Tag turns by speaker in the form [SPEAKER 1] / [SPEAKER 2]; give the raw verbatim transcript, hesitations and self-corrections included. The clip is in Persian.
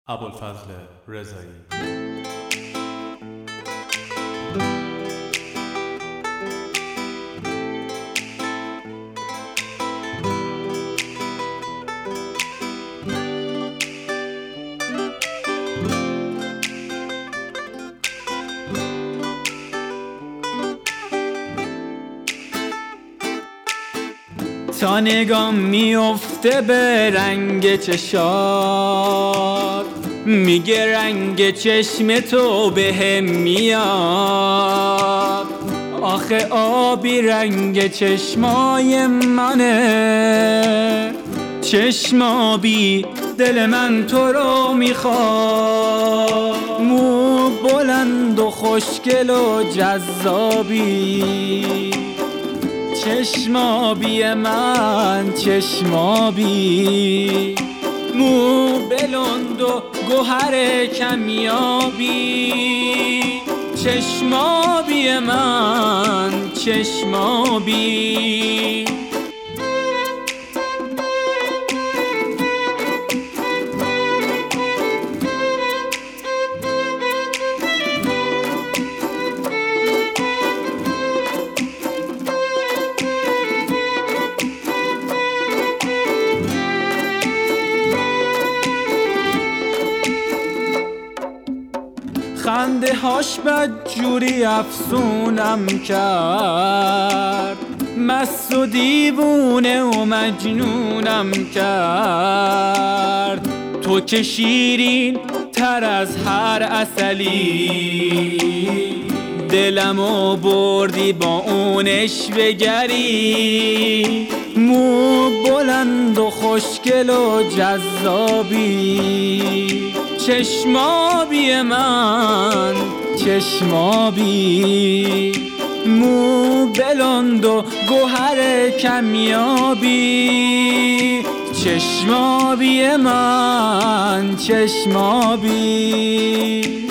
[SPEAKER 1] ابوالفضل رضایی.
[SPEAKER 2] تا نگام میفته به رنگ چشات، میگه رنگ چشم تو بهم میاد. آخه آبی رنگ چشمای منه، چشم آبی دل من تو رو میخواد. مو بلند و خوشگل و جذابی، چشم آبی من چشم آبی، مو بلند و گوهر کمیابی. چشم آبی من چشم آبی. خنده هاش بدجوری افسونم کرد، مست و دیوونه و مجنونم کرد. تو که شیرین تر از هر عسلی، دلمو بردی با اونش بگری. مو بلند و خوشگل و جذابی، چشم آبی من چشم آبی، مو بلند و گوهر کمیابی. چشم آبی من چشم آبی.